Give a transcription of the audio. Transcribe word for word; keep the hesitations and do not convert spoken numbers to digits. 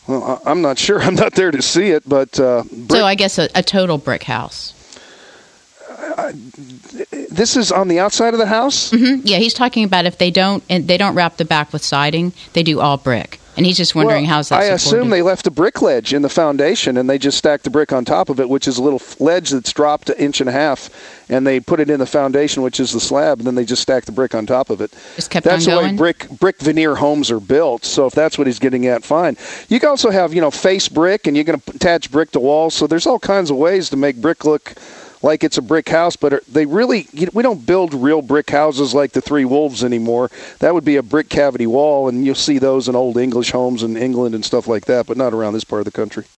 Well, I'm not sure. I'm not there to see it, but uh, brick, so I guess a, a total brick house. Uh, this is on the outside of the house? Mm-hmm. Yeah, he's talking about if they don't and they don't wrap the back with siding, they do all brick. And he's just wondering well, how's that I supported. assume they left a brick ledge in the foundation, and they just stacked the brick on top of it, which is a little ledge that's dropped an inch and a half, and they put it in the foundation, which is the slab, and then they just stacked the brick on top of it. Just kept that's on going? the way brick, brick veneer homes are built, so if that's what he's getting at, fine. You can also have, you know, face brick, and you're going to attach brick to walls, so there's all kinds of ways to make brick look like it's a brick house, but they really, we don't build real brick houses like the Three Wolves anymore. That would be a brick cavity wall, and you'll see those in old English homes in England and stuff like that, but not around this part of the country.